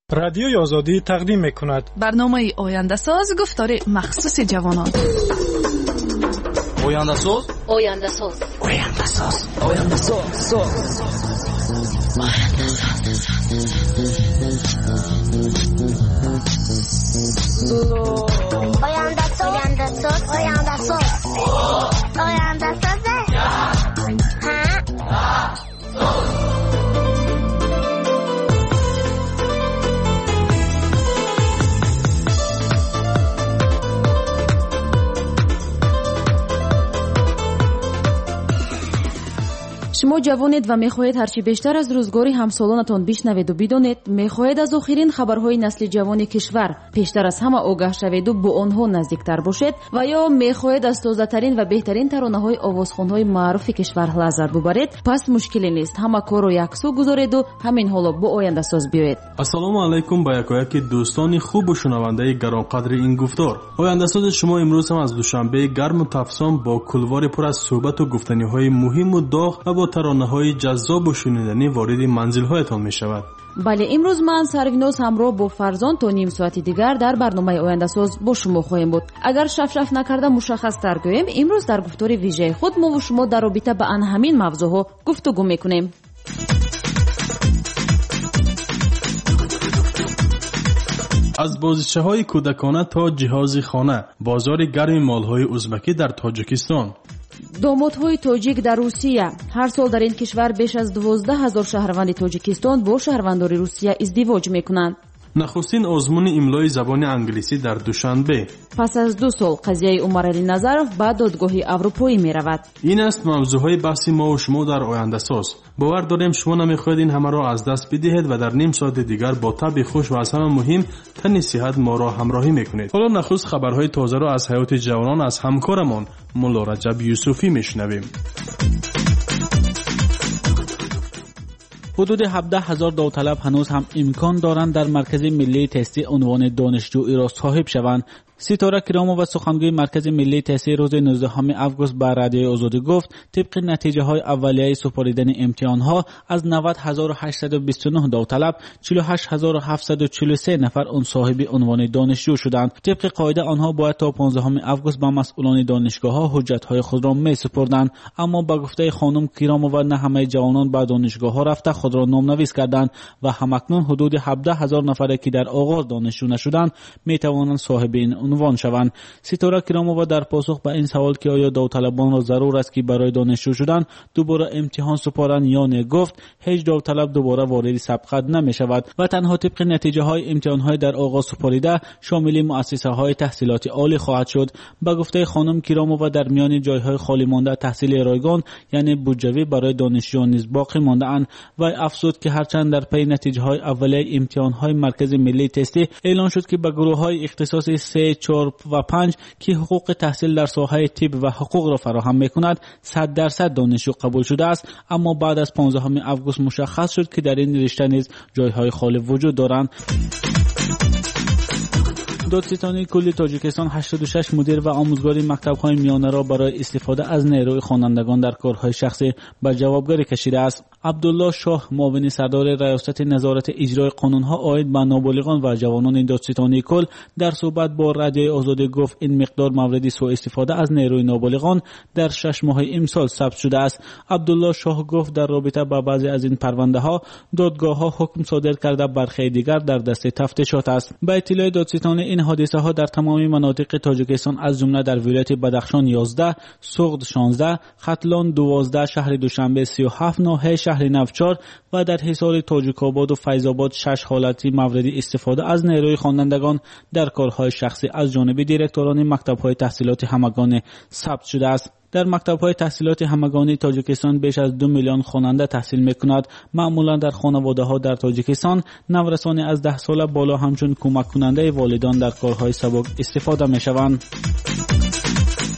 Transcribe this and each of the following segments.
رادیوی آزادی تقدیم می‌کند برنامه آینده ساز گفتار مخصوص جوانان. آینده ساز آینده ساز آینده ساز آینده ساز آینده ساز آینده ساز آینده ساز شما جوانید و میخواهید هرچی بیشتر از روزگاری همسالانتان بشنوید و بدانید، میخواهید از آخرین خبرهای نسل جوان کشور پیشتر از همه آگاه شوید و با آنها نزدیکتر باشید و یا میخواهید از تازه‌ترین و بهترین ترانه‌های آوازخوان‌های معروف کشور لذت ببرید، پس مشکلی نیست. همه کارو یکسو گذارید و همین حالا با آینده ساز بیایید. السلام علیکم با یکایک دوستان خوب و شنونده گرانقدر این گفتار. آینده ساز شما امروز هم از دوشنبه گرم و تفسان با کلوار پر از صحبت و گفتنی‌های مهم و داغ و با ترانه‌های جذاب و شنیدنی وارد منزل‌هایتان می‌شود. بله، امروز من سرویناز همراه با فرزان تا نیم ساعتی دیگر در برنامه آینده ساز با شما خواهیم بود. اگر شف نکرده مشخص تر گویم، امروز در گفتار ویژه خود ما و شما در رابطه با همین موضوعها گفتگو می‌کنیم. از بازیچه‌های کودکانه تا جهاز خانه، بازار گرم مال‌های ازبکی در تاجیکستان. دامادهای تاجیک در روسیه. هر سال در این کشور بیش از 12,000 شهروند تاجیکستان با شهروندان روسیه ازدواج میکنند. نخستین آزمون املای زبان انگلیسی در دوشنبه. پس از 2 سال قضیه عمر علی نظرов به دادگاه اروپایی می رود. این است موضوعهای بحث ما و شما در آینده ساز. باور داریم شما نمیخواهید این همه را از دست بدهید و در نیم ساعت دیگر با طبع خوش و از همه مهم تن صحت ما را همراهی میکنید. حالا نخست خبرهای تازه را از حیات جوانان از همکارمان مولا رجب یوسفی میشنویم. حدود 17,000 داوطلب هنوز هم امکان دارند در مرکز ملی تستی عنوان دانشجویی را صاحب شوند. ستاره کرامو و سخنگوی مرکز ملی تستی روز 19 آگوست به رادیوی آزادی گفت طبق نتیجه های اولیه سپردن امتحان ها از 90,829 داوطلب 48,743 نفر اون صاحب عنوان دانشجو شدند. طبق قاعده آنها باید تا 15 آگوست به مسئولان دانشگاه ها حجت های خود را می سپردند، اما با گفته خانم کرامو و نه همه جوانان به دانشگاه ها رفته خود را نامنویس کردند و همکنون حدود 17,000 نفر که در آغاز دانشجو نشدند می توانند صاحب این عنوان شوند. ستاره کرامووا در پاسخ به این سوال که آیا داوطلبان را ضرور است که برای دانشجو شدن دوباره امتحان سپارند یا نه، گفت هیچ داوطلب دوباره وارد سبقت نمی شود و تنها طبق نتیجه های امتحان های در آغاز سپاریده شامل مؤسسه های تحصیلات عالی خواهد شد. با گفته خانم کرامووا در میان جای های خالی مانده تحصیل رایگان یعنی بودجوی برای دانشجویان نیز باقی مانده اند و افزود که هرچند در پی نتیجه های اولیه امتحان های مرکز ملی تستی اعلان شد که به گروه های اختصاصی 3 4 و 5 که حقوق تحصیل در ساحه طب و حقوق را فراهم میکند 100% دانشجو قبول شده است، اما بعد از 15 آگوست مشخص شد که در این رشته نیز جایهای خالی وجود دارند. دادستانی کلی تاجیکستان 86 مدیر و آموزگار مکتب‌های میانه را برای استفاده از نیروی خوانندگان در کارهای شخصی به جوابگری کشیده است. عبدالله شاه معاون سردار ریاست نظارت اجرای قانون‌ها عاید به نابالغان و جوانان دادستانی کل در صحبت با رادیوی آزادی گفت این مقدار مورد سوء استفاده از نیروی نابالغان در 6 ماه امسال ثبت شده است. عبدالله شاه گفت در رابطه با بعضی از این پرونده‌ها دادگاه‌ها حکم صادر کرده، برخی دیگر در دست تفتیشات است. به اطلاع دادستان این حادثه ها در تمام مناطق تاجیکستان از جمله در ولایت بدخشان 11، سوغد 16، ختلان 12، شهر دوشنبه 37، ناحیه شهر نفچار و در حصار تاجیک‌آباد و فیض‌آباد 6 حالتی مورد استفاده از نیروی خوانندگان در کارهای شخصی از جانب دیرکتوران مکتب‌های تحصیلات همگانی ثبت شده است. در مکتب‌های تحصیلات همگانی تاجیکستان بیش از 2 میلیون خواننده تحصیل می‌کند. معمولا در خانواده‌ها در تاجیکستان نورسان از 10 سال بالا همچون کمک کننده والدان در کارهای سبک استفاده می‌شوند.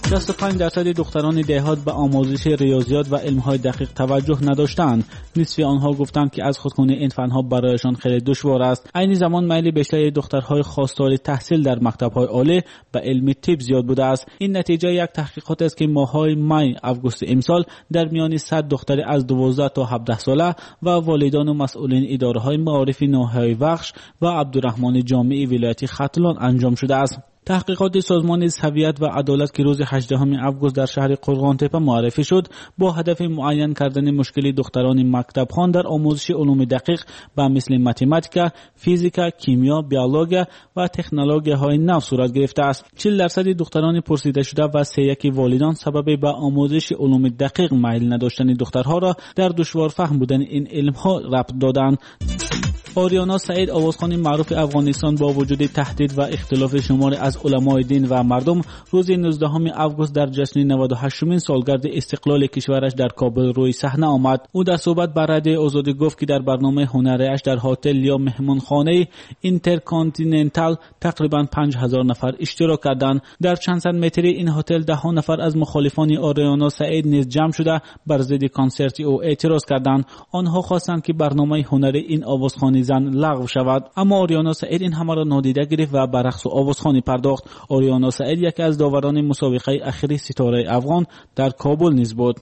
65% دختران دهات به آموزش ریاضیات و علم‌های دقیق توجه نداشتند. نصف آنها گفتند که از خودخوانی این فن‌ها برایشان خیلی دشوار است. عین زمان میل بیشتر دخترهای خواستار تحصیل در مکتب‌های عالی به علم طب زیاد بوده است. این نتیجه یک تحقیقات است که ماه‌های می آگوست امسال در میان 100 دختر از 12 تا 17 ساله و والدان و مسئولین اداره‌های معارف ناحیه وخش و عبدالرحمن جامعی ولایت ختلان انجام شده است. تحقیقات سازمان هویت و عدالت که روز 18 آگوست در شهر قرغانتپه معرفی شد با هدف معین کردن مشکل دختران مکتب خوان در آموزش علوم دقیق به مثل متماتیک، فیزیک، کیمیا، بیولوژی و تکنولوژی‌های نو صورت گرفته است. 40% دختران پرسیده شده و 3/1 والدان سبب به آموزش علوم دقیق میل نداشتن دخترها را در دشوار فهم بودن این علم‌ها ربط دادند. آریانا سعید آوازخوان معروف افغانستان با وجود تهدید و اختلاف شماری از علمای دین و مردم روز 19 آگوست در جشن 98مین سالگرد استقلال کشورش در کابل روی صحنه آمد. او در صحبت با رادیو آزادی گفت که در برنامه هنریش در هتل یا مهمانخانه اینترکانتیننتال تقریبا 5000 نفر اشتراک کردند. در چند صد متری این هتل 10 نفر از مخالفان آریانا سعید نیز جمع شده بر ضد کنسرت او اعتراض کردند. آنها خواستند که برنامه هنری این آوازخوانی زن لغو شود، اما آریانا سعید این همه را نادیده گرفت و به رقص و آوازخوانی پرداخت. آریانا سعید یکی از داوران مسابقه اخیر ستاره افغان در کابل نیز بود.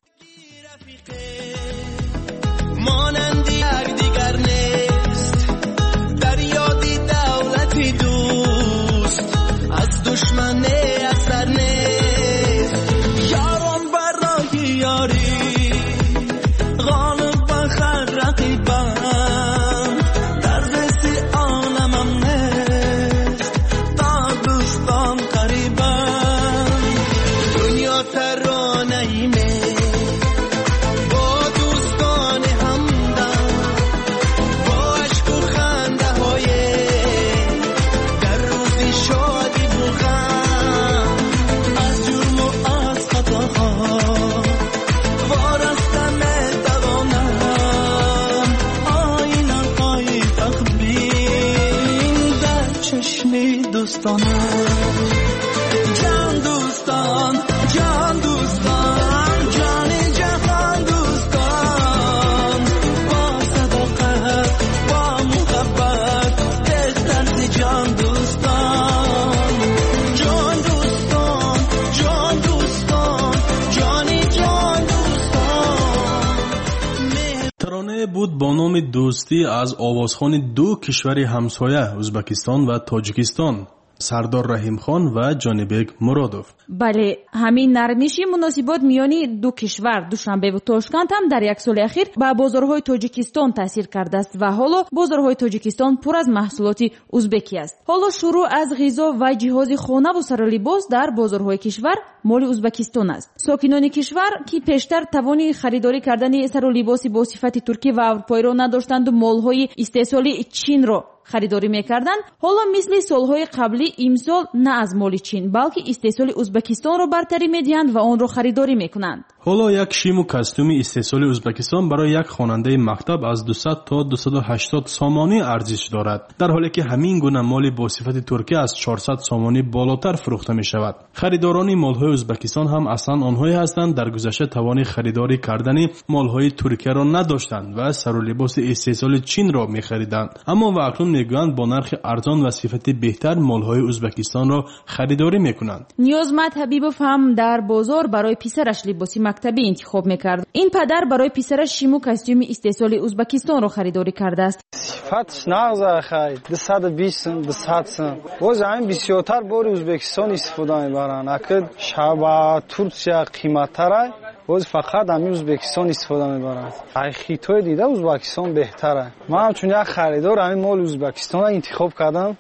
بود با نام دوستی از آوازخوان دو کشور همسایه ازبکستان و تاجیکستان، سردار رحیم خان و جانبک مرادوف. بله، همین نرمشی مناسبات میانی دو کشور دوشنبه و تاشکند هم در یک سال اخیر به بازارهای تاجیکستان تاثیر کرده است و حالا بازارهای تاجیکستان پر از محصولات ازبکی است. حالا شروع از غذا و جهاز خانه و سر لباس در بازارهای کشور مال ازبکستان است. ساکنان کشور که پیشتر توانی خریداری کردن سر و لباس با صفت ترکی و اروپایی را نداشتند و مالهای استحصالی چین را خریداری میکردند، حالا مثل سالهای قبلی امسال نه از مال چین بلکه استحصال ازبکستان را برتری میدهند و آن را خریداری میکنند. حالا یک شیم و کاستوم استحصال ازبکستان برای یک خواننده مکتب از 200 تا 280 سامانی ارزش دارد، در حالی که همین گونه مال با صفت ترکی از 400 سامانی بالاتر فروخته می شود. خریداران مالهای ازبکستان هم اصلا آنهایی هستند در گذشته توان خریداری کردن مالهای ترکیه را نداشتند و سر و لباس استحصال چین را می خریدند، اما و اکنون میگویند با نرخ ارزان و صفت بهتر مالهای ازبکستان را خریداری میکنند. نیازمند حبیبوف هم در بازار برای پسرش لباس مکتبی انتخاب میکرد. این پدر برای پسرش شیمو کاستوم استحصال ازبکستان را خریداری کرده است. صفتش نغزه خرید 220 200 باز همین بسیارتر بار ازبکستان استفاده میبرن. اگر شبا ترکیه قیمت‌تره باز فقط همین ازبکستان استفاده میبرن. خیتای دیده ازبکستان بهتره. من چون یک خریدار همین مال ازبکستان انتخاب کردم،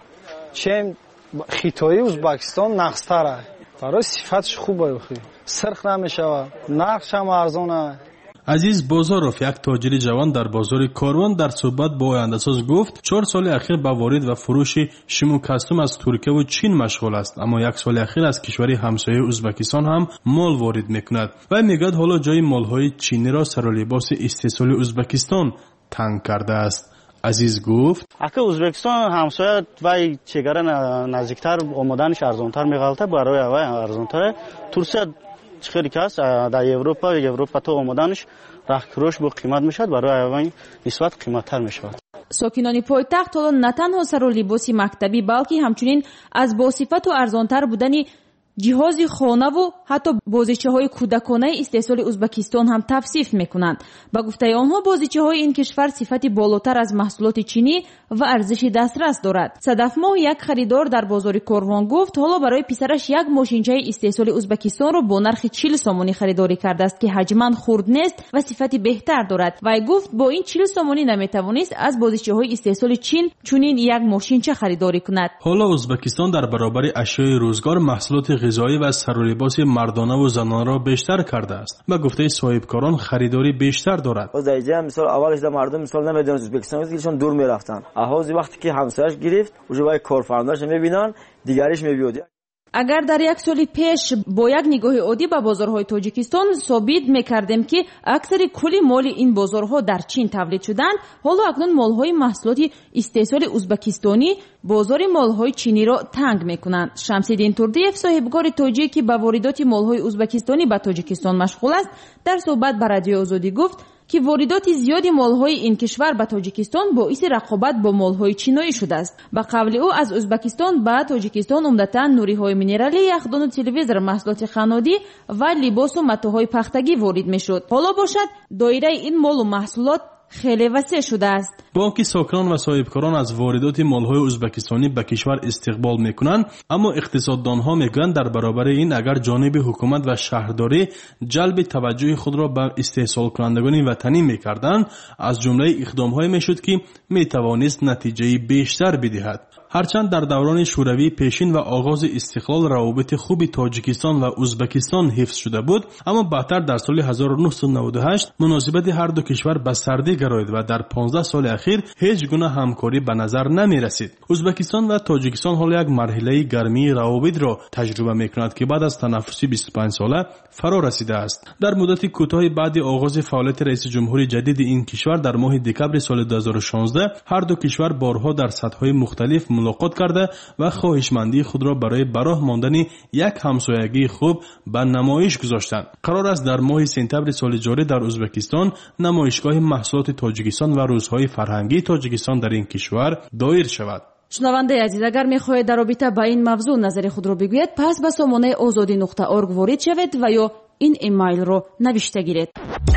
چه خیتای ازبکستان نقص‌تره، برای صفتش خوبه، بخیر سرخ نمیشه، نرخش هم ارزانه. عزیز بازاروف، یک تاجر جوان در بازار کاروان در صحبت با آینده‌ساز گفت 4 سال اخیر با وارد و فروش شیم و کاستوم از ترکیه و چین مشغول است، اما 1 سال اخیر از کشور همسایه ازبکستان هم مال وارد میکند و میگوید حالا جای مالهای چینی را سر و لباس استحصال ازبکستان تنگ کرده است. عزیز گفت اگه ازبکستان همسایه و چگره نزدیکتر آمدنش ارزانتر میغلطه برای اوای ارزانتر. ترکیه چخیری کس در اروپا تو آمدنش راه با قیمت میشد، برای اوای نسبت قیمتتر میشود. ساکنان پایتخت حالا نه تنها سر و لباس مکتبی بلکه همچنین از باصفت و ارزانتر بودنی جهاز خانه و حتی بازیچه‌های کودکانه استحصال ازبکستان هم توصیف میکنند. با گفته آنها بازیچه‌های این کشور صفتی بالاتر از محصولات چینی و ارزش دسترس دارد. صدف ماه یک خریدار در بازار کاروان گفت حالا برای پسرش یک ماشینچه استحصال ازبکستان را با نرخ 40 سومانی خریداری کرده است که حجماً خرد نیست و صفتی بهتر دارد. و گفت با این 40 سومانی نمیتوانست از بازیچه‌های استحصال چین چنین یک ماشینچه خریداری کند. حالا ازبکستان در برابر اشیاء روزگار محصولات غذایی و سر و لباس مردانه و زنانه را بیشتر کرده است. به گفته صاحبکاران خریداری بیشتر دارد. از اینجا مثلا اولش مردم مثلا نمیدونن ازبکستان ازشون دور میرفتن. اهاز وقتی که همسایش گرفت وجوهای کارفرماش میبینن دیگریش میبیود. اگر در یک سال پیش با یک نگاه عادی به بازارهای تاجیکستان ثابت می‌کردیم که اکثر کل مال این بازارها در چین تولید شدند، حالا اکنون مال‌های محصولات استحصال ازبکستانی بازار مال‌های چینی را تنگ می‌کنند. شمس‌الدین توردیف صاحبکار تاجیکی که به واردات مال‌های ازبکستانی به تاجیکستان مشغول است، در صحبت با رادیو آزادی گفت که واردات زیادی مال‌های این کشور به تاجیکستان باعث رقابت با مال‌های چینی شده است. به قول او از ازبکستان به تاجیکستان عمدتاً نوری‌های مینرالی، یخدان و تلویزیون، محصولات خانگی و لباس و متاح‌های پختگی وارد می‌شد. حالا باشد دایره این مال و محصولات خیلی وسیع شده است. با اینکه ساکنان و صاحبکاران از واردات مال‌های ازبکستانی به کشور استقبال می‌کنند، اما اقتصاددان‌ها می‌گویند در برابر این اگر جانب حکومت و شهرداری جلب توجه خود را به استحصال کنندگان وطنی می‌کردند، از جمله اقدام‌هایی می‌شد که می‌توانست نتیجه بیشتر بدهد. هرچند در دوران شوروی پیشین و آغاز استقلال روابط خوب تاجیکستان و ازبکستان حفظ شده بود، اما بعدتر در سال 1998 مناسبت هر دو کشور به سردی گرایید و در 15 سال اخیر هیچ گونه همکاری به نظر نمی رسید. ازبکستان و تاجیکستان حالا یک مرحله گرمی روابط را تجربه می کند که بعد از تنفس 25 ساله فرا رسیده است. در مدت کوتاه بعد آغاز فعالیت رئیس جمهور جدید این کشور در ماه دکمبر سال 2016 هر دو کشور بارها در سطح‌های مختلف ملاقات کرده و خواهشمندی خود را برای براه ماندن یک همسایگی خوب به نمایش گذاشتند. قرار است در ماه سپتامبر سال جاری در ازبکستان نمایشگاه محصولات تاجیکستان و روزهای فرهنگی تاجیکستان در این کشور دایر شود. شنونده عزیز، اگر می‌خواهید در رابطه با این موضوع نظر خود را بگویید، پس به سامانه azadi.org وارد شوید و یا این ایمیل را نوشته گیرید.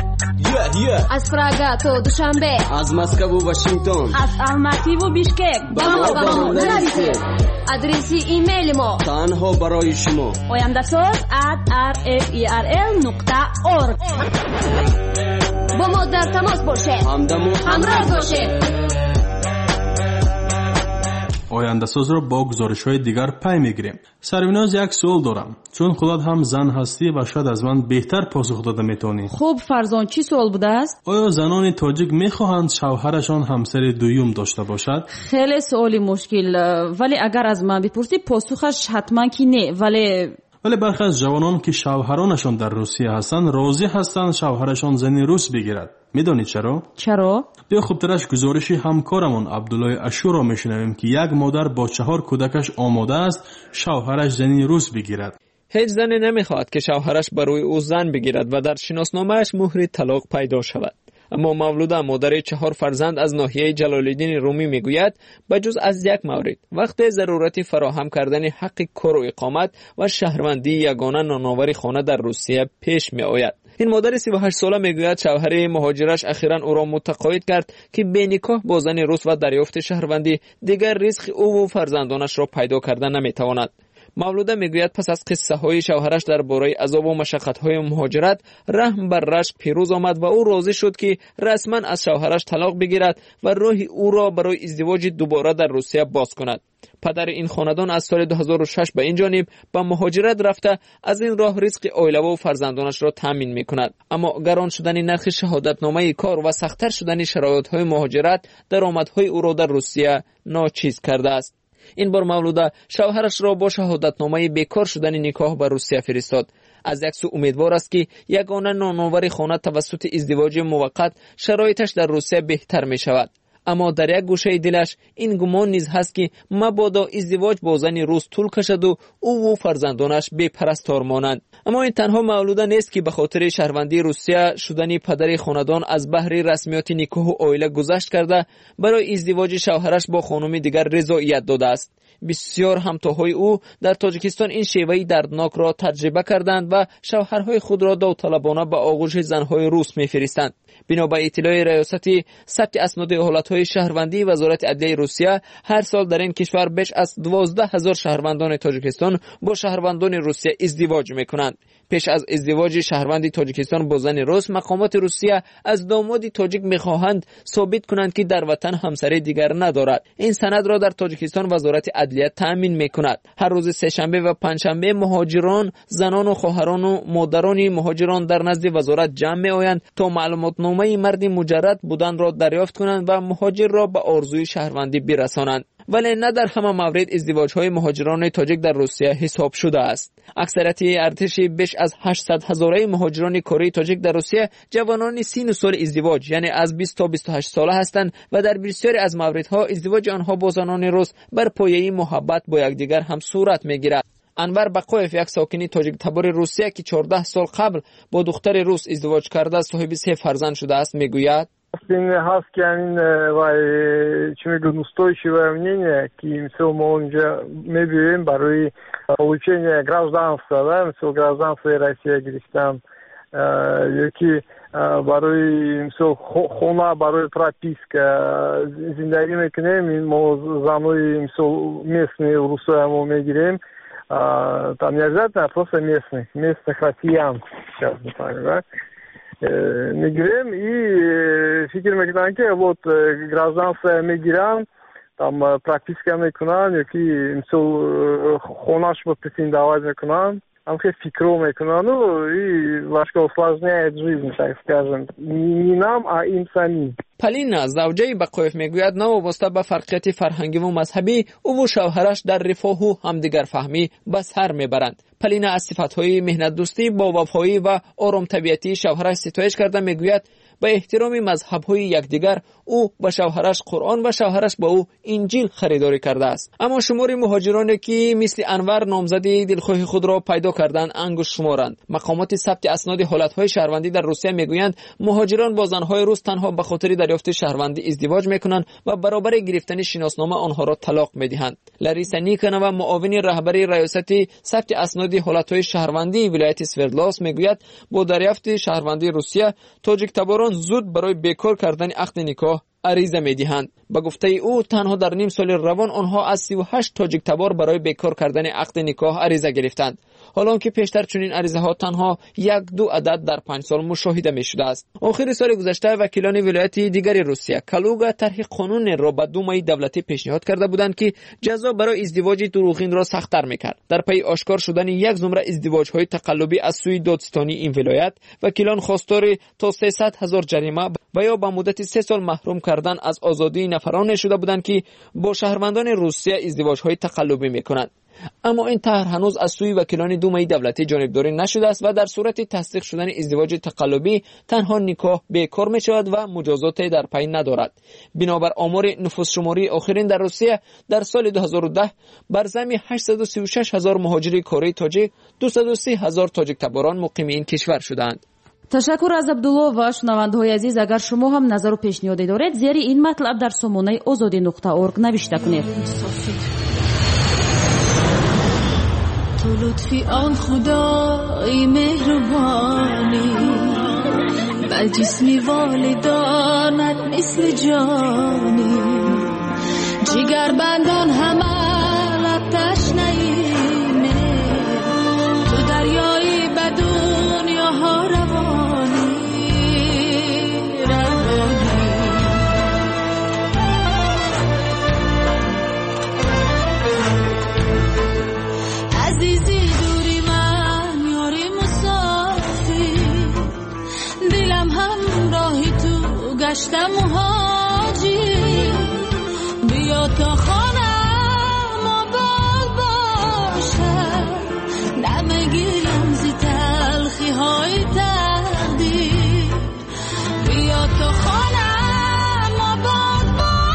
از پراگا تا دوشنبه، از مسکو و واشنگتن، از الماتی و بیشکک با ما نویسید. آدرس ایمیل ما تنها برای شما oyandasaz@rferl.org. با ما در تماس باشید، همراه باشید. آینده ساز را با گزارش‌های دیگر پی می‌گیریم. سریناز یک سوال دارم، چون خودت هم زن هستی و شاید از من بهتر پاسخ داده میتونی. خوب فرزان، چی سوال بوده است؟ آیا زنان تاجیک میخواهند شوهرشان همسر دوم داشته باشد؟ خیلی سوالی مشکل، ولی اگر از من بپرسی پاسخش حتما که نه. ولی برخی از جوانان که شوهرانشان در روسیه هستند راضی هستند شوهرشان زن روس بگیرد. میدونید چرا؟ بیا خوبترش گزارشی همکارمون عبدالله اشور را میشنویم که یک مادر با 4 کودکش آماده است شوهرش زن روس بگیرد. هیچ زنی نمیخواهد که شوهرش برای او زن بگیرد و در شناسنامه‌اش مهر طلاق پیدا شود. اما مولوده مادر 4 فرزند از ناحیه جلال‌الدین رومی میگوید بجز از یک مورد وقتی ضرورت فراهم کردن حق کار و اقامت و شهروندی یگانه نانآور خانه در روسیه پیش می آید. این مادر 38 ساله میگوید شوهر مهاجرش اخیراً او را متقاعد کرد که به نکاح با زن روس و دریافت شهروندی دیگر رزق او و فرزندانش را پیدا کردن نمیتواند. مولوده میگوید پس از قصه های شوهرش درباره عذاب و مشقت های مهاجرت رحم بر رشک پیروز آمد و او راضی شد که رسما از شوهرش طلاق بگیرد و راه او را برای ازدواج دوباره در روسیه باز کند. پدر این خاندان از سال 2006 به این جانب به مهاجرت رفته از این راه رزق عائله و فرزندانش را تامین میکند. اما گران شدن نرخ شهادتنامه کار و سخت‌تر شدن شرایط های مهاجرت درآمدهای او را در روسیه ناچیز کرده است. این بار مولوده شوهرش را با شهادتنامه بیکار شدن نکاح به روسیه فرستاد. از یک سو امیدوار است که یگانه نانآور خانه توسط ازدواج موقت شرایطش در روسیه بهتر می شود. اما در یک گوشه دلش این گمان نیز هست که مبادا ازدواج با زن روس طول کشد و او و فرزندانش بی پرستار مانند. اما این تنها مولوده نیست که به خاطر شهروندی روسیه شدن پدر خاندان از بحر رسمیات نکاح و عائله گذشت کرده برای ازدواج شوهرش با خانم دیگر رضایت داده است. بسیار همتاهای او در تاجیکستان این شیوه دردناک را تجربه کردند و شوهرهای خود را داوطلبانه به آغوش زنهای روس می‌فرستند. بنا به اطلاع ریاست ثبت اسناد حالتهای شهروندی وزارت عدلیه روسیه، هر سال در این کشور بیش از 12,000 شهروندان تاجیکستان با شهروندان روسیه ازدواج می‌کنند. پیش از ازدواج شهروند تاجیکستان با زن روس، مقامات روسیه از داماد تاجیک می‌خواهند ثابت کنند که در وطن همسر دیگر ندارد. این سند را در تاجیکستان وزارت عدلیه تأمین می‌کند. هر روز سه‌شنبه و پنجشنبه مهاجران، زنان و خواهران و مادران مهاجران در نزد وزارت جمع می‌آیند تا معلوماتنامه مرد مجرد بودن را دریافت کنند و مهاجر را به آرزوی شهروندی برسانند. ولی نه در همه مورد ازدواج‌های مهاجران تاجیک در روسیه حساب شده است. اکثریت ارتش بیش از 800,000 مهاجران کره تاجیک در روسیه جوانان سن سال ازدواج، یعنی از 20 تا 28 ساله هستند و در بسیاری از موردها ازدواج آنها با زنان روس بر پایه محبت با یکدیگر هم صورت می‌گیرد. انور بقایف، یک ساکن تاجیک تبار روسیه که 14 سال قبل با دختر روس ازدواج کرده صاحب 3 فرزند شده است، میگوید: чему устойчивое мнение, мы уже берем барой получения гражданства, да, гражданство России грехтам, які барой хона барой прописка, зиндагӣ мекунем, мо занои местные русоямо мегирем, там не обязательно, а просто местных россиян, сейчас не помню, да. Мигрем и фикр мекунам ки вот гражданство мигрант там прописка мекунам ёки мисол хонаш бо претендовать мекунам там хе фикро мекунам ну и немножко усложняет жизнь, так скажем, не нам, а им самим. پالینا زوجه بقایف میگوید نوابسته به فرقیت فرهنگی و مذهبی او و شوهرش در رفاه و همدیگر فهمی به سر میبرند. پالینا از صفتهای مهنت دوستی با وفایی و آرام طبیعتی شوهرش ستایش کرده میگوید به احترام مذهب‌های یکدیگر او به شوهرش قرآن و شوهرش با او انجیل خریداری کرده است. اما شمار مهاجرانی که مثل انور نامزدی دلخواه خود را پیدا کردند انگشت شمارند. مقامات ثبت اسناد حالتهای شهروندی در روسیه میگویند مهاجران با زنهای روس تنها به خاطر دریافت شهروندی ازدواج میکنند و برابر گرفتن شناسنامه آنها را طلاق میدهند. لاریسا نیکنوا، معاون رهبر ریاست ثبت اسناد حالتهای شهروندی ولایت سوردلاس میگوید با دریافت شهروندی روسیه تاجیک تباران زود برای بیکار کردن عقد نکاح عریضه می‌دهند. به گفته او تنها در نیم سال روان آنها از 38 تاجیک تبار برای بیکار کردن عقد نکاح عریضه گرفتند، حالا که پیشتر چنین عریضه ها تنها 1-2 عدد در 5 سال مشاهده می شده است. آخر سال گذشته وکیلان ولایت دیگر روسیه کالوگا طرح قانون را به دومای دولتی پیشنهاد کرده بودند که جزا برای ازدواج دروغین را سخت‌تر می‌کرد. در پی آشکار شدن یک زمره ازدواج‌های تقلبی از سوی دادستانی این ولایت، وکیلان خواستار تا 300,000 جریمه و یا به مدت 3 سال محروم کردن از آزادی نفرانی شده بودند که با شهروندان روسیه ازدواج‌های تقلبی می‌کنند. اما این طرح هنوز از سوی وکیلان دومای دولتی جانبداری نشده است و در صورت تصدیق شدن ازدواج تقلبی تنها نکاح بیکار می شود و مجازاتی در پی ندارد. بنابر آمار نفوس شماری آخرین در روسیه در سال 2010 بر زمین 836,000 مهاجر کره تاجیک 230,000 تاجیک تباران مقیم این کشور شدند. تشکر از عبدالله و شنونده‌های عزیز. اگر شما هم نظر و پیشنهادی دارید زیر این مطلب در سامانه azadi.org نوشته کنید. تو لطفی آن خدای مهربانی بر جسمی والدانت مثل جانی جگر بندان همه تشنهیمه تو دریایی به دنیاها روانی عزیزی دوری من یاری مسافر دلم همراهی تو گشتم مهاجر بیا تا خانم آباد باشم نمیگیرم زی تلخی های تقدیر بیا تا خانم آباد باشم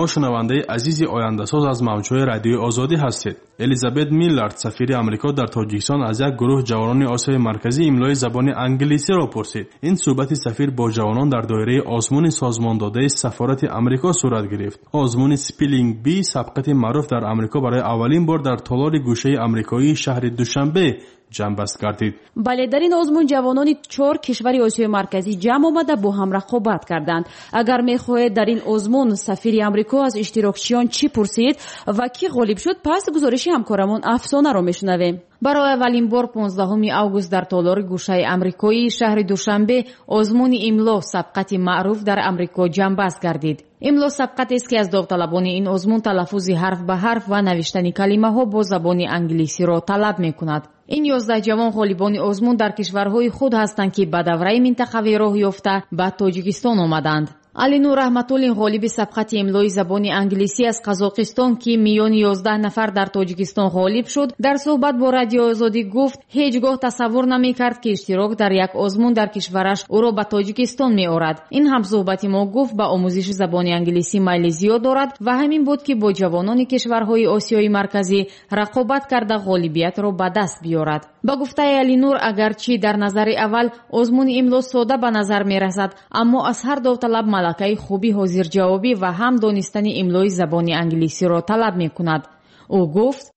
شما شنونده عزیز آینده‌ساز از موج‌های رادیوی آزادی هستید. الیزابت میلارد سفیر آمریکا در تاجیکستان از یک گروه جوانان آسیای مرکزی املای زبان انگلیسی را پرسید. این صحبت سفیر با جوانان در دایره آزمون سازمان داده سفارت آمریکا صورت گرفت. آزمون سپلینگ بی سبقت معروف در آمریکا برای اولین بار در تالار گوشه آمریکایی شهر دوشنبه جنبست گردید. بله، در این آزمون جوانان 4 کشور آسیای مرکزی جمع آمده با هم رقابت کردند. اگر میخواهید در این آزمون سفیر آمریکا از اشتراکچیان چی پرسید و کی غالب شد، پس گزارش همکارمون افسانه را میشنویم. برای اولین بار 15 اوگوست در تالار گوشه آمریکایی شهر دوشنبه آزمون املا سبقت معروف در آمریکا جنبست گردید. املا سبقتی است که از داوطلبان این آزمون تلفظ حرف به حرف و نوشتن کلمه‌ها با زبان انگلیسی را طلب می‌کند. این 11 جوان غالبان آزمون در کشورهای خود هستند که به دوره منطقوی راه یافته به تاجیکستان آمدند. علینور رحمت‌الله غالب سبقت املای زبان انگلیسی از قزاقستان که میان 11 نفر در تاجیکستان غالب شد، در صحبت با رادیو آزادی گفت هیچگاه تصور نمی‌کرد که اشتراک در یک آزمون در کشورش او را به تاجیکستان می‌آورد. این همصحبت ما گفت به آموزش زبان انگلیسی میل زیاد دارد و همین بود که با جوانان کشورهای آسیای مرکزی رقابت کرده غالبیت را به دست بیاورد. با گفته علینور اگرچه در نظر اول آزمون املا ساده به نظر می‌رسد، اما از هر داوطلب ملکه خوبی حاضر جوابی و هم دانستن املای زبان انگلیسی را طلب می‌کند. او گفت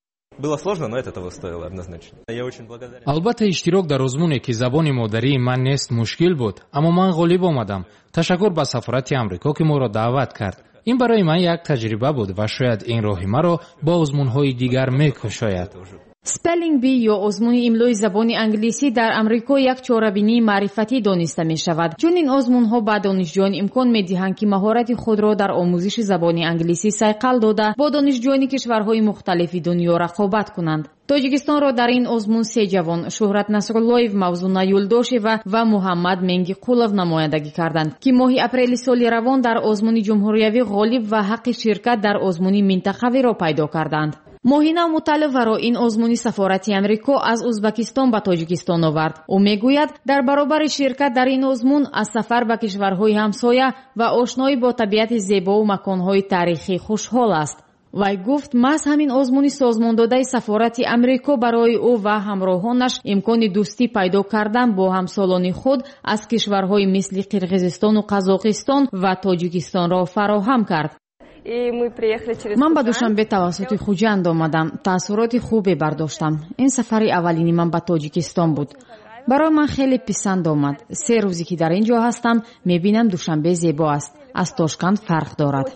البته اشتراک در آزمونی که زبان مادری من نیست مشکل بود، اما من غالب آمدم. تشکر به سفارت آمریکا که ما را دعوت کرد. این برای من یک تجربه بود و شاید این راه مرا با آزمون‌های دیگر می‌کشاید. سپلینگ بی یا آزمون املای زبان انگلیسی در آمریکا یک چاره‌بینی معرفتی دانسته می شود. چون این آزمون‌ها به دانشجویان امکان می‌دهند که مهارت خود را در آموزش زبان انگلیسی صقل داده با دانشجویان کشورهای مختلف دنیا رقابت کنند. تاجیکستان را در این آزمون 3 جوان شهرت نصراللهیف، موزونه یولداشیوا و محمد منگی قولov نمایندگی کردند که ماه اپریل سال روان در آزمون جمهوریوی غالب و حق شرکت در آزمون منطقوی را پیدا کردند. ماهینه مطلع را این آزمونی سفارت آمریکا از ازبکستان به تاجیکستان آورد. او میگوید در برابر شرکت در این آزمون از سفر به کشورهای همسایه و آشنایی با طبیعت زیبا و مکانهای تاریخی خوشحال است. وی گفت محض همین آزمونی سازمان داده سفارت آمریکا برای او و همراهانش امکان دوستی پیدا کردن با همسالان خود از کشورهای مثل قرقیزستان و قزاقستان و تاجیکستان را فراهم کرد. من به دوشنبه توسط خوجند آمدم. تأثیرات خوبی برداشتم. این سفر اولینی من به تاجیکستان بود. برای من خیلی پسند آمد. 3 روزی که در اینجا هستم میبینم دوشنبه زیبا است. از تاشکند فرق دارد.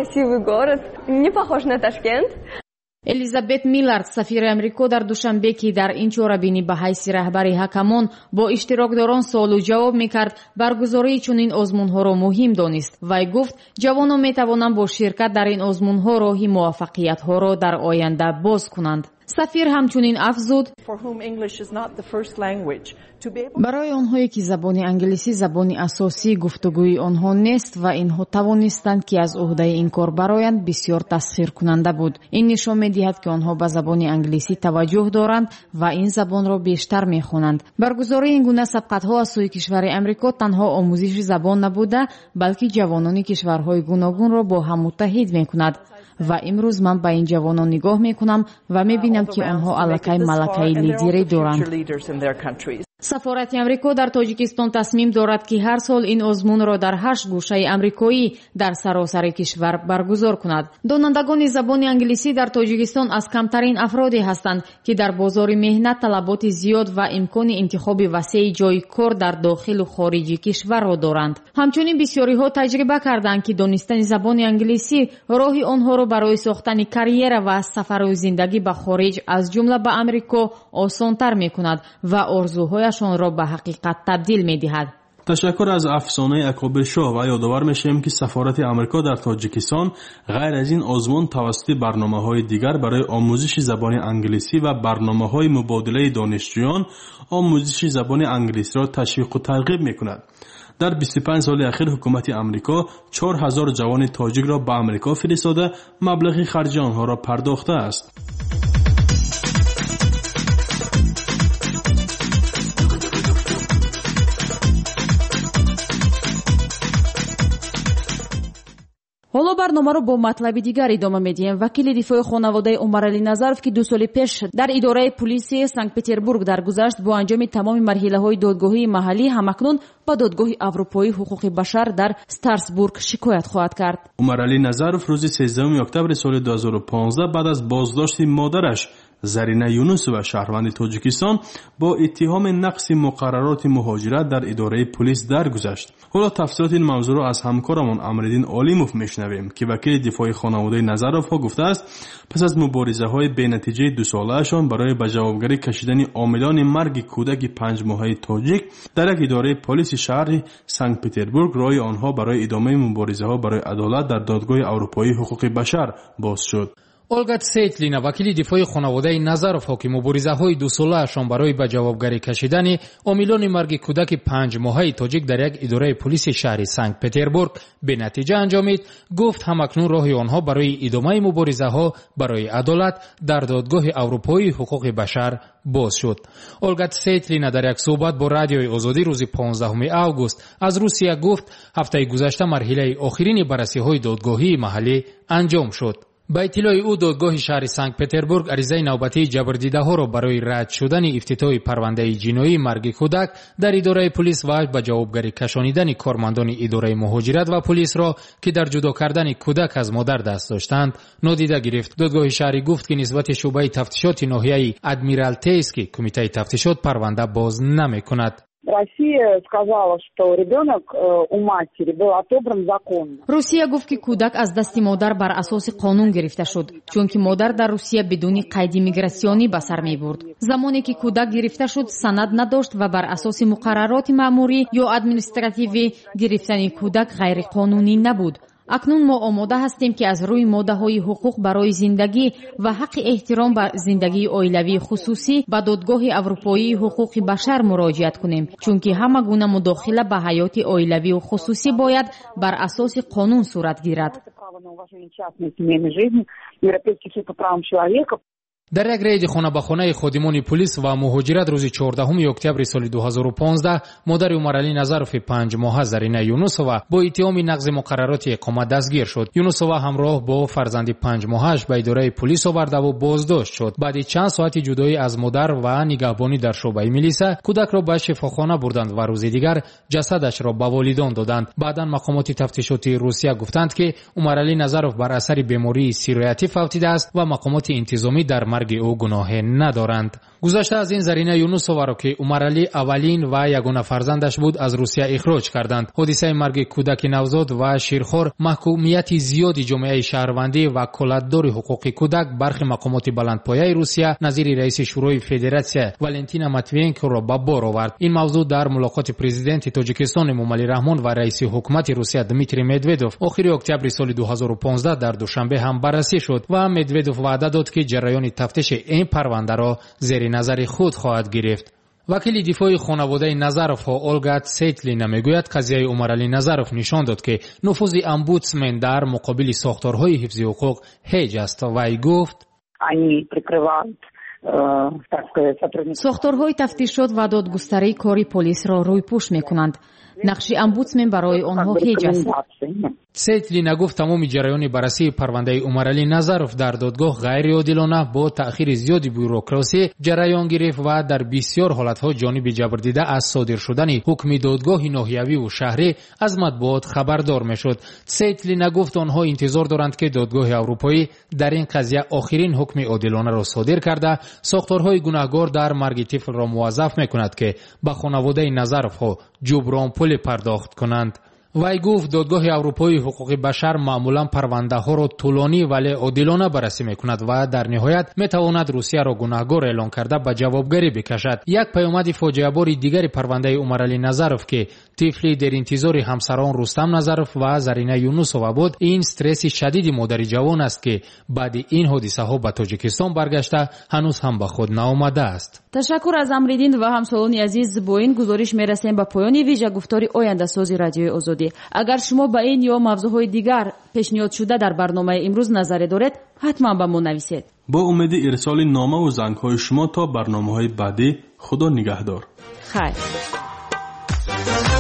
الیزابت میلارد سفیر آمریکا در دوشنبه که در این چاره‌بینی به حیث رهبر حکمان با اشتراکداران سوال و جواب میکرد، برگزاری چنین آزمون‌ها را مهم دانست. وی گفت جوانان میتوانند با شرکت در این آزمون‌ها راه موفقیت‌ها را در آینده باز کنند. سفیر همچنین افزود برای آنهایی که زبان انگلیسی زبان اساسی گفتگوی آنها نیست و اینها توانستند که از عهده این کار برآیند بسیار تسخیر کننده بود. این نشان می‌دهد که آنها به زبان انگلیسی توجه دارند و این زبان را بیشتر می‌خوانند. برگزاری این گونه سبقت‌ها از سوی کشور آمریکا تنها آموزش زبان نبوده، بلکه جوانان کشورهای گوناگون را با هم متحد می‌کند. و امروز من به این جوانان نگاه میکنم و میبینم که آنها الکی ملکه لیدری دارند. سفارت آمریکا در تاجیکستان تصمیم دارد که هر سال این آزمون را در 8 گوشه آمریکایی در سراسر کشور برگزار کند. دانندگان زبان انگلیسی در تاجیکستان از کمترین افرادی هستند که در بازار مهنت طلبات زیاد و امکان انتخاب وسیع جای کار در داخل و خارج کشور را دارند. همچنین بسیاری ها تجربه کردند که دانستن زبان انگلیسی راه آنها را برای ساختن کریر و سفر و زندگی به خارج از جمله به آمریکا آسان‌تر می‌کند و آرزوهایشان را به حقیقت تبدیل می‌دهد. تشکر از افسانه اکابر شاه و یادآور می‌شویم که سفارت آمریکا در تاجیکستان غیر از این آزمون توسط برنامه‌های دیگر برای آموزش زبان انگلیسی و برنامه‌های مبادله دانشجویان آموزش زبان انگلیسی را تشویق و ترغیب می‌کند. در 25 سال اخیر حکومت آمریکا 4000 جوان تاجیک را به آمریکا فرستاده مبلغ خرج آنها را پرداخته است. حالا به барномаро бо матлаби дигар идома медиҳем. вакили дифои хонаводаи Умаралӣ Назаров ки 2 соли пеш дар идораи полисии Санкт Петербург даргузашт, бо анҷоми тамоми марҳилаҳои додгоҳии маҳаллӣ ҳамакнун ба додгоҳи Аврупоии ҳуқуқи башар дар Страсбург шикоят хоҳад кард. Умаралӣ Назаров рӯзи 13 октябри соли 2015 баъд аз боздошти модараш Зарина Юнусова, шаҳрванди Тоҷикистон, бо иттиҳоми нақси муқаррароти муҳоҷират дар идораи полис даргузашт. ҳоло тафсилоти ин мавзӯъро аз ҳамкорамон Амриддин Олимов мешунавем, ки вакили дифои хонаводаи Назаровҳо гуфтааст, пас аз муборизаҳои бенатиҷаи 2 солаашон барои ба ҷавобгарӣ кашидани омилони марги кӯдаки 5 моҳаи тоҷик дар як идораи полиси шаҳри Санкт Петербург, роҳи онҳо барои идомаи муборизаҳо барои адолат дар додгоҳи Аврупоии ҳуқуқи башар боз шуд. Олга Цейтлина, вакили дифои хонаводаи Назаровҳо, ки муборизаҳои 2 солаашон барои ба ҷавобгарӣ кашидани омилони марги кӯдаки 5 моҳаи тоҷик дар як идораи полиси шаҳри Санкт Петербург бенатиҷа анҷомид, гуфт ҳамакнун роҳи онҳо барои идомаи муборизаҳо барои адолат дар додгоҳи Аврупоии ҳуқуқи башар боз шуд. Олга Цейтлина дар як суҳбат бо Радиои Озодӣ рӯзи 15 август аз Русия гуфт, ҳафтаи гузашта марҳилаи охирини баррасиҳои додгоҳии маҳаллӣ анҷом шуд. ба иттилои ӯ додгоҳи шаҳри Санкт Петербург аризаи навбатии ҷабрдидаҳоро барои рад шудани ифтитоҳи парвандаи ҷиноии марги кӯдак дар идораи полис ва ба ҷавобгарӣ кашонидани кормандони идораи муҳоҷират ва полисро, ки дар ҷудо кардани кӯдак аз модар даст доштанд, нодида гирифт. додгоҳи шаҳрӣ гуфт, ки нисбати шуъбаи тафтишоти ноҳияи Адмиралтейский кумитаи тафтишот парванда боз намекунад. Россия сказала, что ребенок у матери был отобран законно. Русия гуфт, ки кӯдак аз дасти модар бар асоси қонун гирифта шуд, чунки модар дар Русия бидуни қайди миграсионӣ ба сар мебурд. замоне ки кӯдак гирифта шуд, санад надошт ва бар асоси муқаррароти маъмурӣ ё административӣ гирифтани кӯдак ғайриқонунӣ набуд. акнун мо омода ҳастем, ки аз рӯи моддаҳои ҳуқуқ барои зиндагӣ ва ҳаққи эҳтиром ба зиндагии оилавии хусусӣ ба додгоҳи Аврупоии ҳуқуқи башар муроҷиат кунем, чунки ҳама гуна мудохила ба ҳаёти оилавию хусусӣ бояд бар асоси қонун сурат гирад. дар як рейди хона ба хонаи ходимони полис ва муҳоҷират рӯзи 14 октябри соли 2015 модари Умаралӣ Назарови 5 моҳа Зарина Юнусова бо иттиҳоми нақзи муқаррароти иқомат дастгир шуд. Юнусова ҳамроҳ бо фарзанди 5 моҳааш ба идораи полис овардаву боздошт шуд. баъди чанд соати ҷудоӣ аз модар ва нигаҳбонӣ дар шӯъбаи милиса, кӯдакро ба шифохона бурданд ва рӯзи дигар ҷасадашро ба волидон доданд. баъдан мақомоти тафтишоти Русия гуфтанд, ки Умаралӣ Назаров бар асари бемории сироятӣ фавтидааст ва мақомоти интизомӣ дар марги ӯ гуноҳе надоранд. гузашта аз ин Зарина Юнусоваро, ки Умаралӣ аввалин ва ягона фарзандаш буд, аз Русия ихроҷ карданд. ҳодисаи марги кӯдаки навзод ва ширхор маҳкумияти зиёди ҷомеаи шаҳрвандӣ ва колатдори ҳуқуқи кӯдак бархи мақомоти баландпояи Русия назири раиси шӯрои федератсия Валентина Матвиенкоро ба бор овард. ин мавзӯъ дар мулоқоти президенти Тоҷикистон Эмомалӣ Раҳмон ва раиси ҳукумати Русия Дмитрий Медведов охири октябри соли 2015 дар душанбе ҳам баррасӣ шуд ва Медведов ваъда дод, ки ҷараёни тафтиши ин парвандаро зери назари худ хоҳад гирифт. вакили дифои хонаводаи Назаровҳо Олга Цейтлина мегӯяд, қазияи Умаралӣ Назаров нишон дод, ки нуфузи омбудсмен дар муқобили сохторҳои ҳифзи ҳуқуқ ҳеҷ аст. вай гуфт: сохторҳои тафтишот ва додгустарӣ кори полисро рӯйпӯш мекунанд. нақши омбудсмен барои онҳо ҳеҷ аст. Цейтлина гуфт, тамоми ҷараёни баррасии парвандаи Умаралӣ Назаров дар додгоҳ ғайриодилона бо таъхири зиёди бюрократӣ ҷараён гирифт ва дар бисёр ҳолатҳо ҷониби ҷабрдида аз содир шудани ҳукми додгоҳи ноҳиявиву шаҳрӣ аз матбуот хабардор мешуд. Цейтлина гуфт, онҳо интизор доранд, ки додгоҳи аврупоӣ дар ин қазия охирин ҳукми одилонаро содир карда, сохторҳои гунаҳгор дар марги тифлро муваззаф мекунад, ки ба хонаводаи Назаровҳо ҷубронпулӣ пардохт кунанд. вай гуфт, додгоҳи Аврупоии ҳуқуқи башар маъмулан парвандаҳоро тӯлонӣ вале одилона баррасӣ мекунад ва дар ниҳоят метавонад Русияро гунаҳгор эълон карда ба ҷавобгарӣ бикашад. як паёмади фоҷеабори дигари парвандаи Умаралӣ Назаров, ки тифли деринтизори ҳамсарон Рустам Назаров ва Зарина Юнусова буд, ин стресси шадиди модари ҷавон аст, ки баъди ин ҳодисаҳо ба Тоҷикистон баргашта ҳанӯз ҳам ба худ наомадааст. ташаккур аз Амриддин ва ҳамсолони азиз. бо ин гузориш мерасем ба поёни вижагуфтори ояндасози Радиои Озодӣ. агар шумо ба ин ё мавзӯъҳои дигар пешниҳодшуда дар барномаи имрӯз назаре доред, ҳатман ба мо нависед. бо умеди ирсоли номаву зангҳои шумо то барномаҳои баъдӣ. худо нигаҳдор. хайр.